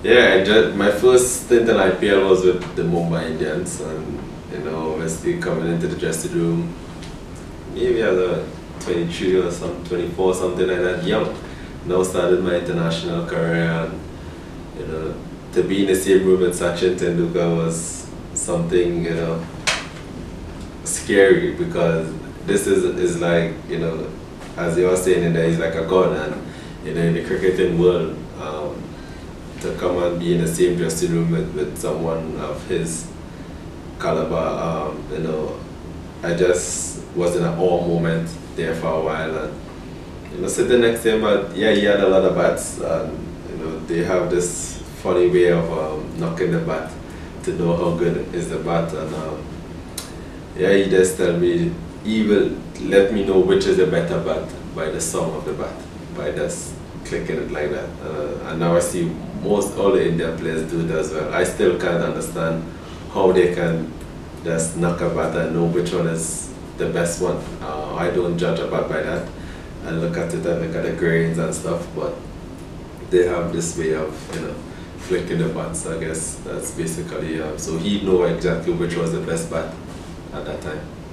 Yeah, my first stint in IPL was with the Mumbai Indians, and obviously coming into the dressing room, maybe as a 23 or some 24, something like that, young. Now started my international career, and you know, to be in the same room with Sachin Tendulkar was something scary, because this is like, as you were saying, in there, he's like a god, and in the cricketing world, to come and be in the same dressing room with someone of his caliber, I just was in an awe moment there for a while, and sitting next to him, but yeah, he had a lot of bats, and they have this funny way of knocking the bat to know how good is the bat, and yeah, he just tell me, he will let me know which is the better bat by the sound of the bat, by just clicking it like that. And now I see most all the Indian players do it as well. I still can't understand how they can just knock a bat and know which one is the best one. I don't judge a bat by that. I look at it and look at the grains and stuff, but they have this way of, flicking the bats. I guess that's basically, so he know exactly which was the best bat at that time.